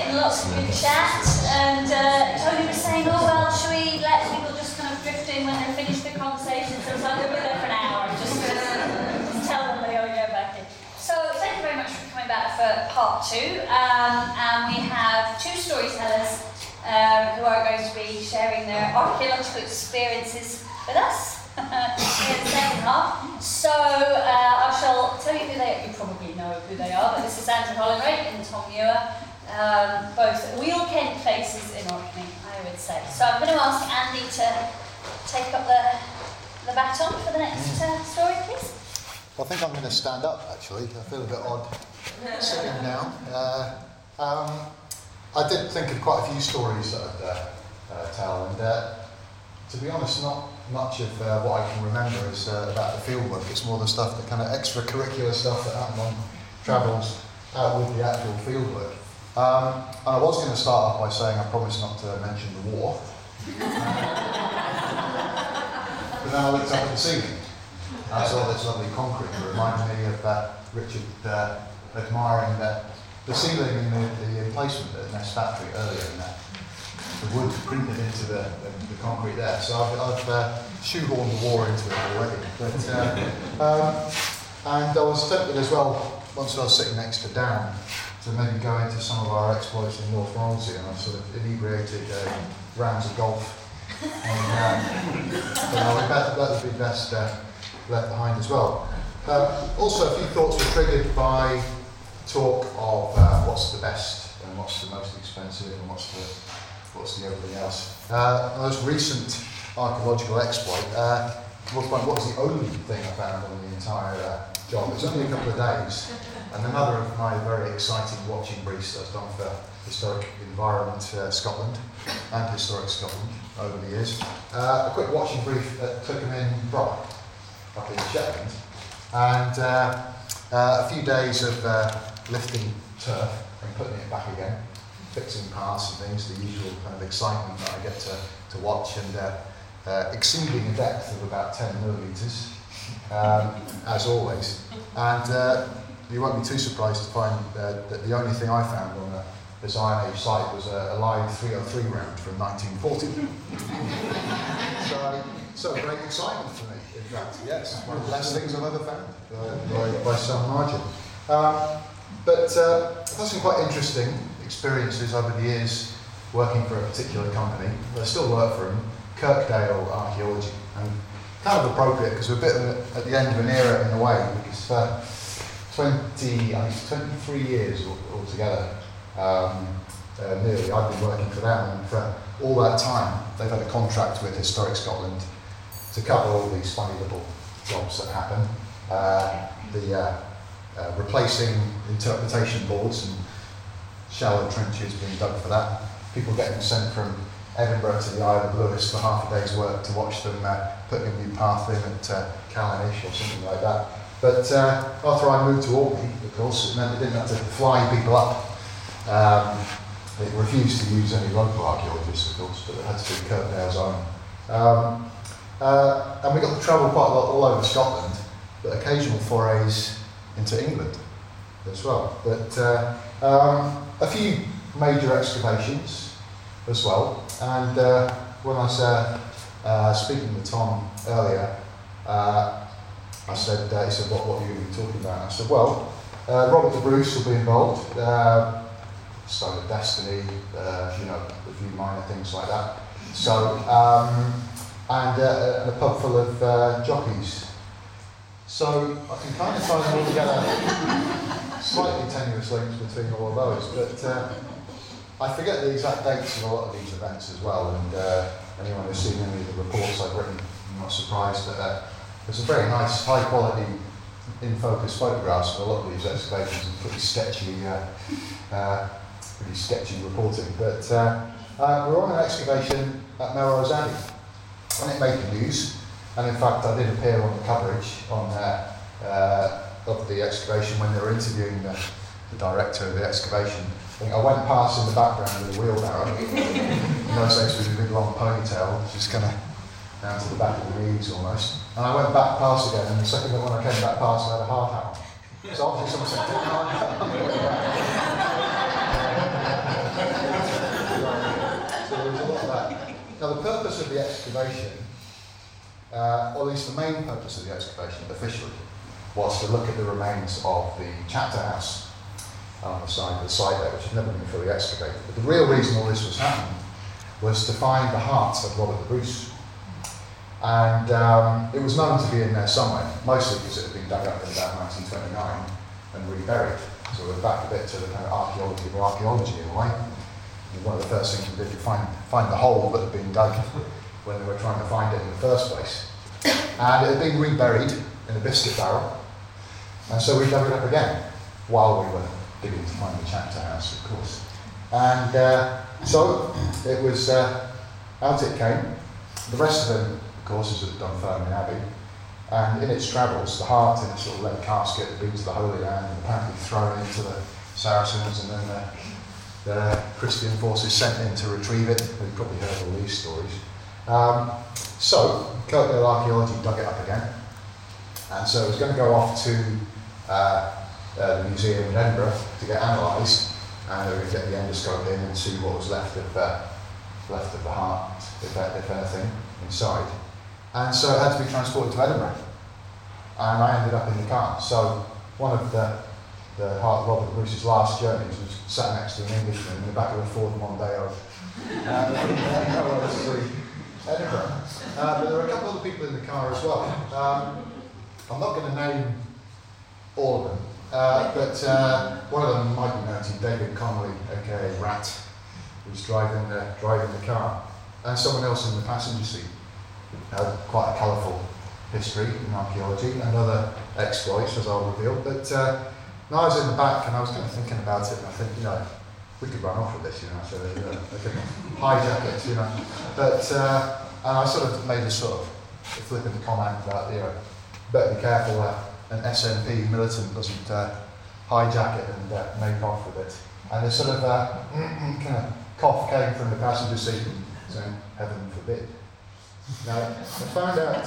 getting lots of good chat, and Tony was saying, oh well, should we let people just kind of drift in when they finish the conversation? So it's like, we'll be there for an hour, just tell them they ought to go back in. So thank you very much for coming back for part 2, and we have 2 storytellers who are going to be sharing their archaeological experiences with us in the second half. So I shall tell you who they are. You probably know who they are, but this is Andrew Holloway and Tom Muir, both real Kent faces in Orkney, I would say. So I'm going to ask Andy to take up the baton for the next story, please. I think I'm going to stand up, actually. I feel a bit odd sitting down. I did think of quite a few stories that I'd tell, and to be honest, not much of what I can remember is about the fieldwork. It's more the stuff, the kind of extracurricular stuff that happened on travels out with the actual fieldwork. And I was going to start off by saying I promised not to mention the war. But then I looked up at the ceiling. I saw this lovely concrete that reminded me of Richard admiring the ceiling in the emplacement at Nest Factory earlier in that. The wood printed into the concrete there. So I've shoehorned the war into it already. But, and I was tempted as well, once I was sitting next to Dan, to maybe go into some of our exploits in North Romsey, and I sort of inebriated rounds of golf. And, that would be best left behind as well. Also, a few thoughts were triggered by talk of what's the best and what's the most expensive and what's the everything else. The most recent archaeological exploit what was the only thing I found on the entire job. It was only a couple of days, and another of my very exciting watching briefs that I've done for Historic Environment Scotland and Historic Scotland over the years. A quick watching brief at Clickham in Brock, up in Shetland, and a few days of lifting turf and putting it back again, fixing parts and things, the usual kind of excitement that I get to watch, and exceeding a depth of about 10 millimetres, as always. And you won't be too surprised to find that the only thing I found on this Iron Age site was a live 303 round from 1940. So great excitement for me, in fact. Yes, one of the best things I've ever found, by some margin. But I've had some quite interesting experiences over the years working for a particular company. I still work for them, Kirkdale Archaeology, and kind of appropriate because we're a bit at the end of an era in a way, because for 23 years altogether, nearly, I've been working for them, and for all that time they've had a contract with Historic Scotland to cover all these funny little jobs that happen. Replacing interpretation boards and shallow trenches being dug for that. People getting sent from Edinburgh to the Isle of Lewis for half a day's work to watch them put a new path in at Callanish or something like that. But after I moved to Orkney, of course, it meant they didn't have to fly people up. They refused to use any local archaeologists, of course, but it had to be Kirkdale's own. And we got to travel quite a lot all over Scotland, but occasional forays into England as well. But a few major excavations as well. And when I was speaking with Tom earlier, I said, he said, what are you going to be talking about? And I said, well, Robert the Bruce will be involved, Stone of Destiny, a few minor things like that. So, and a pub full of jockeys. So I can kind of tie them all together, slightly tenuous links between all of those, but I forget the exact dates of a lot of these events as well, and anyone who's seen any of the reports I've written, I'm not surprised that there's a very nice, high quality, in-focus photographs of a lot of these excavations and pretty sketchy reporting. But we're on an excavation at Melrose Abbey, and it made the news. And in fact, I did appear on the coverage of the excavation when they were interviewing the director of the excavation. I think I went past in the background with a wheelbarrow. In those days, with a big long ponytail, just kind of down to the back of the knees almost. And I went back past again, and the second when I came back past, I had a heart out. So obviously someone said, Now the purpose of the excavation, or at least the main purpose of the excavation officially, was to look at the remains of the chapter house on the side of the site there, which had never been fully excavated. But the real reason all this was happening was to find the heart of Robert the Bruce. And it was known to be in there somewhere, mostly because it had been dug up in about 1929 and reburied. So we're back a bit to the kind of archaeology of archaeology in a way. And one of the first things we did was find the hole that had been dug when they were trying to find it in the first place. And it had been reburied in a biscuit barrel. And so we dug it up again while we were digging to find the chapter house, of course. And so it was out it came. The rest of them, of course, is at Dunfermline Abbey. And in its travels, the heart in its sort of lead casket had been to the Holy Land and apparently thrown into the Saracens, and then the Christian forces sent in to retrieve it. We've probably heard all these stories. So Kirkdale Archaeology dug it up again. And so it was going to go off to the museum in Edinburgh to get analysed, and they were going to get the endoscope in and see what was left of the heart, if anything, inside. And so it had to be transported to Edinburgh, and I ended up in the car. So one of the heart of Robert Bruce's last journeys was sat next to an Englishman in the back of a Ford Mondeo. Edinburgh. But there were a couple of other people in the car as well. I'm not going to name all of them, but one of them might be known to you, David Connolly, aka Rat, who was driving the car, and someone else in the passenger seat. Had quite a colourful history in archaeology and other exploits, as I'll reveal. But I was in the back and I was kind of thinking about it, and I think, we could run off with this, so I could hijack it, But and I sort of made a sort of flippant comment about, better be careful an SNP militant doesn't hijack it and make off with it. And this sort of kind of cough came from the passenger seat, saying, "Heaven forbid." Now, I found out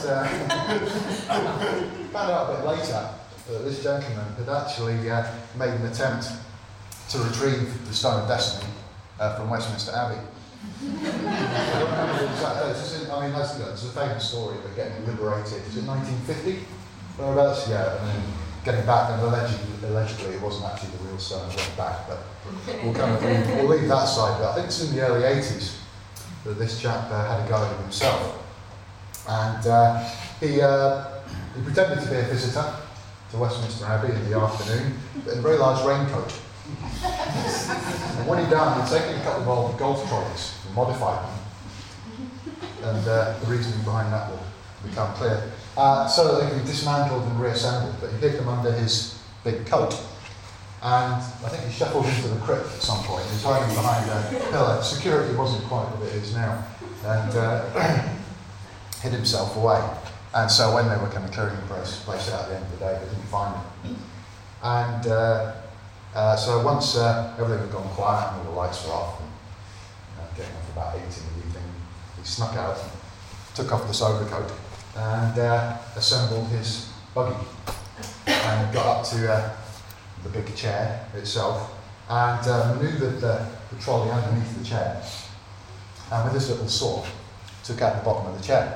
a bit later that this gentleman had actually made an attempt to retrieve the Stone of Destiny from Westminster Abbey. I don't remember the exact date. There's a famous story of it getting liberated. Is it 1950? Whereabouts? Yeah, and then getting back, and allegedly it wasn't actually the real stone that went back, but we'll leave that side. But I think it's in the early 80s that this chap had a go at it himself. And he pretended to be a visitor to Westminster Abbey in the afternoon, but in a very large raincoat. And when he'd done, he'd taken a couple of old golf trolleys and modified them. And the reasoning behind that will become clear. So that they could be dismantled and reassembled, but he hid them under his big coat. And I think he shuffled into the crypt at some point. He was hiding behind a pillar. Security wasn't quite what it is now. And hid himself away. And so when they were kind of clearing the place out at the end of the day, they didn't find him. And so once everything had gone quiet and all the lights were off, and getting off about 8 in the evening, he snuck out, took off this overcoat, and assembled his buggy, and got up to the big chair itself, and manoeuvred the trolley underneath the chair, and with his little saw, took out the bottom of the chair.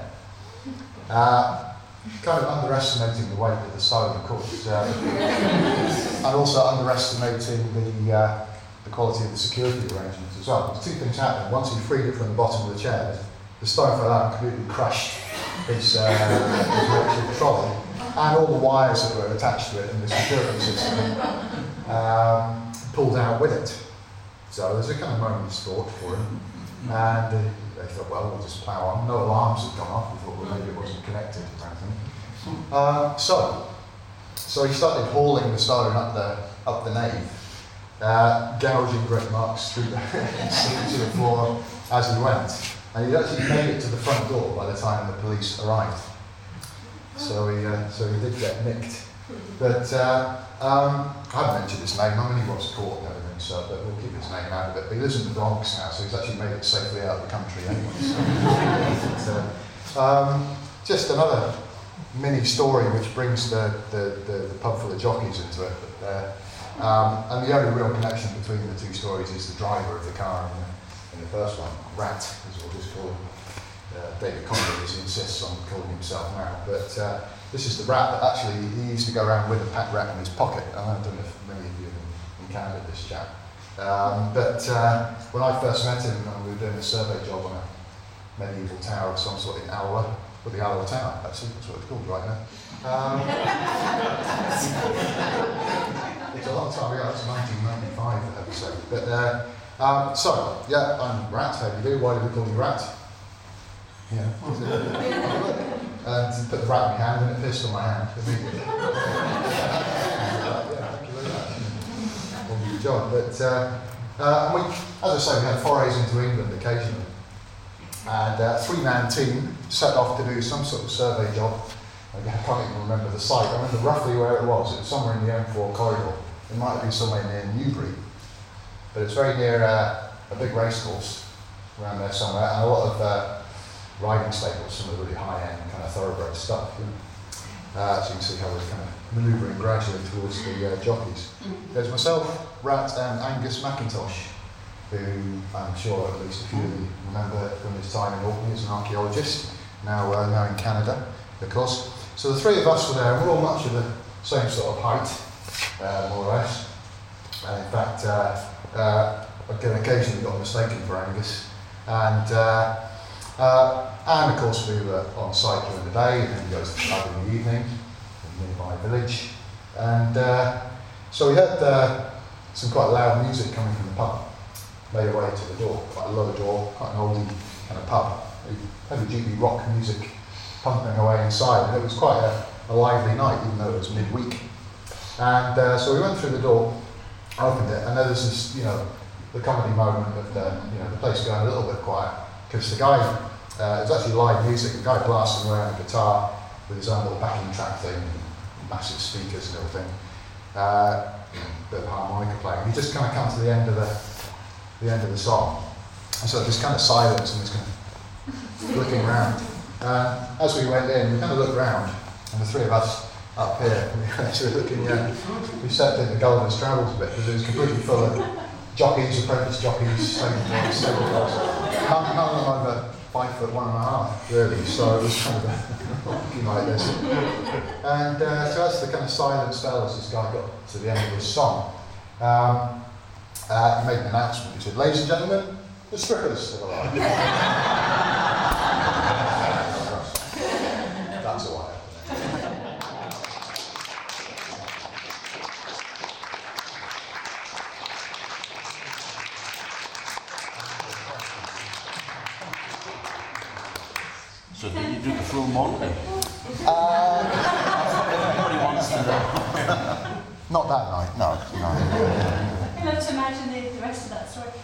Kind of underestimating the weight of the stone, of course, and also underestimating the quality of the security arrangements as well. There's two things happened. Once he freed it from the bottom of the chair, the stone fell out and completely crushed his electric trolley, and all the wires that were attached to it and the security system pulled out with it. So there's a kind of moment's thought for him, and they thought, well, we'll just plough on. No alarms had gone off. We thought, well, maybe it wasn't connected or anything. So he started hauling the stone up the nave, gouging great marks through the floor as he went. And he'd actually made it to the front door by the time the police arrived. So he did get nicked. But I haven't mentioned his name. I mean, he was caught and everything, but we'll keep his name out of it. But he lives in the Bronx now, so he's actually made it safely out of the country anyway. So, just another mini story which brings the pub full of jockeys into it. And the only real connection between the two stories is the driver of the car in the first one, Rat, as we'll just call him. David Conway, as he insists on calling himself now. But this is the rat that actually he used to go around with a pet rat in his pocket. I don't know if many of you have encountered this chap. But when I first met him, we were doing a survey job on a medieval tower of some sort in Alwa, or the Alwa Tower, actually, that's what it's called right now. It's a long time ago, it's 1995 episode. But so, yeah, I'm Rat, how do you do? Why do we call you Rat? Yeah. And put the rat in my hand and it pissed on my hand immediately. Yeah, thank you very much. Well, good job. But and we, as I say, we had forays into England occasionally. And a three-man team set off to do some sort of survey job. I can't even remember the site. I remember roughly where it was. It was somewhere in the M4 corridor. It might have been somewhere near Newbury. But it's very near a big racecourse around there somewhere, and a lot of riding stables, some of the really high-end kind of thoroughbred stuff. You know. So you can see how we're kind of manoeuvring gradually towards the jockeys. There's myself, Rat, and Angus McIntosh, who I'm sure at least a few of you remember from his time in Orkney as an archaeologist, now in Canada, of course. So the three of us were there, and we're all much of the same sort of height, more or less. In fact, I occasionally got mistaken for Angus. And of course we were on site during the day, and then we go to the pub in the evening, in a nearby village. And so we heard some quite loud music coming from the pub, made our way to the door, quite a low door, quite an oldie kind of pub. Heavy-duty rock music pumping away inside, and it was quite a lively night, even though it was midweek. And so we went through the door, opened it, and there was this, the comedy moment of the place going a little bit quiet, because the guy, it was actually live music, the guy blasting away on a guitar with his own little backing track thing, massive speakers and everything, bit of harmonica playing. He just kind of come to the end of the song, and so just kind of silence and was kind of looking around. As we went in, we kind of looked round, and the three of us up here, we were actually looking, we stepped into Golden's Travels a bit, because it was completely full of jockeys, apprentice jockeys, stable dogs. None of them over 5'1.5", really, so it was kind of looking like this. And so as the kind of silence fell as this guy got to the end of his song, he made an announcement. He said, "Ladies and gentlemen, the strippers still alive." That's all I have. So did you do the full Monday? Everybody wants to know. Not that night, no. I love to imagine the rest of that story.